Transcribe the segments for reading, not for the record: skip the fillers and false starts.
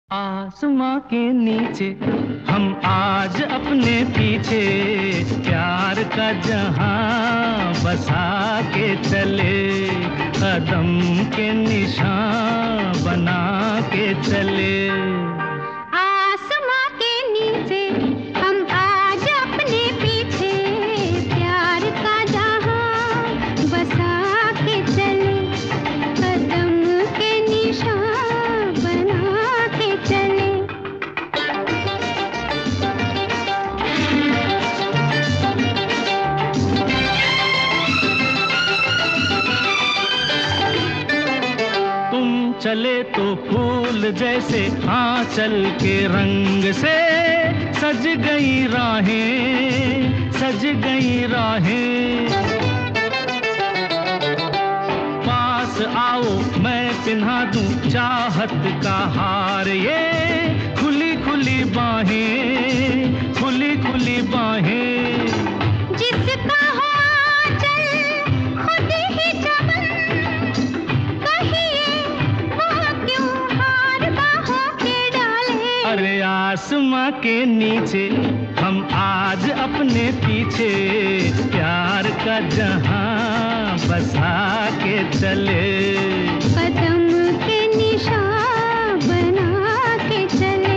आसमां के नीचे हम आज अपने पीछे प्यार का जहां बसा के चले, कदम के निशान बना के चले। आसमां के नीचे हम आज अपने पीछे प्यार का जहां बसा के चले, कदम के निशान बना के चले। तुम चले तो फूल जैसे आंचल के रंग से सज गई राहें, सज गई राहें। पास आओ मैं पिन्हा दूं चाहत का हार, ये खुली खुली बाहें, खुली खुली बाहें। जिसका हो आंचल खुद ही चमन, कहिए वो क्यों हार बाहों के डाले। अरे आसमां के नीचे हम आज अपने पीछे प्यार का जहां बसा के चले, कदम के निशान बना के चले।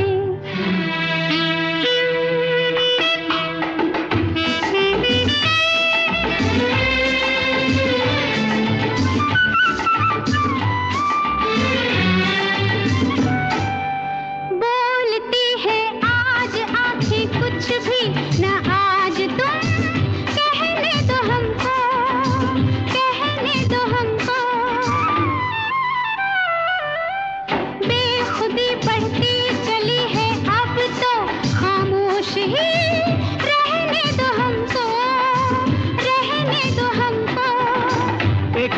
बोलती है आज आंखें कुछ भी न आज तुम, कहने दो हमको, कहने दो हमको। बेखुदी बढ़ती चली है अब तो खामोश ही रहने दो हमको, रहने दो हमको। एक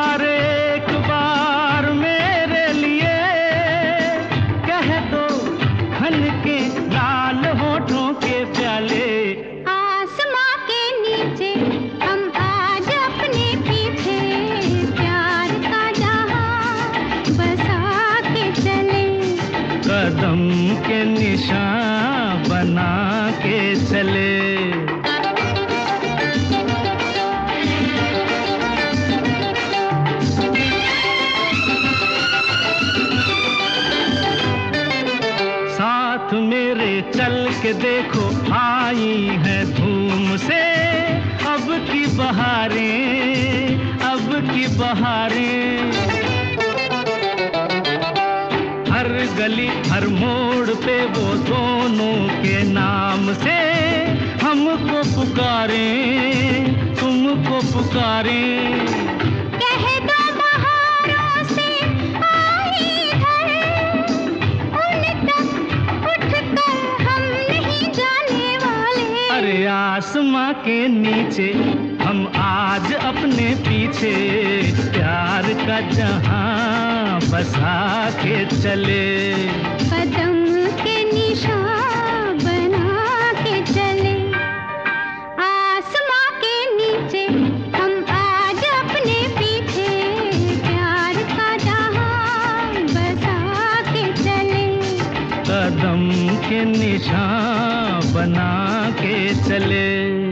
बार मेरे लिए कह दो हन के लाल होठों के प्याले। आसमां के नीचे हम आज अपने पीछे प्यार का जहां बसा के चले, कदम के निशान बना के चले। साथ मेरे चल के देखो आई है धूम से अब की बहारें, अब की बहारें। हर गली हर मोड़ पे वो दोनों के नाम से हमको पुकारें, तुमको पुकारें। कह दो बहारों से आई इधर, उन तक उठकर हम नहीं जाने वाले। अरे आसमां के नीचे हम आज अपने पीछे प्यार का जहां बसा के चले, कदम के निशान बना के चले। आसमां के नीचे हम आज अपने पीछे प्यार का जहां बसा के चले, कदम के निशान बना के चले।